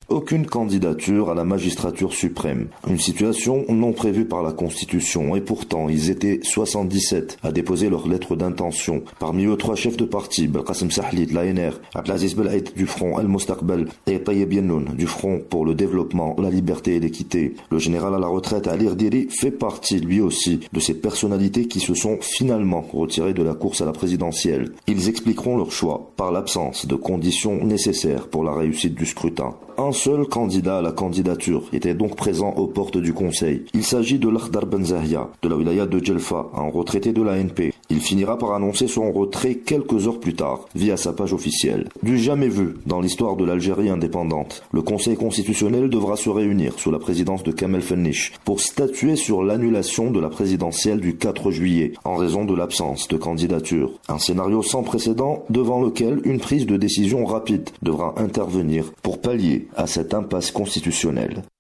aucune candidature à la magistrature suprême. Une situation non prévue par la Constitution, et pourtant ils étaient 77 à déposer leur lettre d'intention. Parmi eux, 3 chefs de parti, Belkacem Sahli de l'ANR, Abdelaziz Belaïd du Front Al-Mustaqbal et Tayyib Yennoun du Front pour le développement, la liberté et l'équité. Le général à la retraite Ali Rdiri fait partie lui aussi de ces personnalités qui se sont finalement retirées de la course à la présidentielle. Ils expliqueront leur choix par l'absence de conditions nécessaires pour la réussite du scrutin. Un seul candidat à la candidature était donc présent aux portes du Conseil. Il s'agit de Lakhdar Ben Zahia, de la wilaya de Djelfa, un retraité de l'ANP. Il finira par annoncer son retrait quelques heures plus tard, via sa page officielle. Du jamais vu dans l'histoire de l'Algérie indépendante, le Conseil constitutionnel devra se réunir sous la présidence de Kamel Fennich pour statuer sur l'annulation de la présidentielle du 4 juillet, en raison de l'absence de candidature. Un scénario sans précédent devant lequel une prise de décision rapide devra intervenir pour pallier à cette impasse constitutionnelle.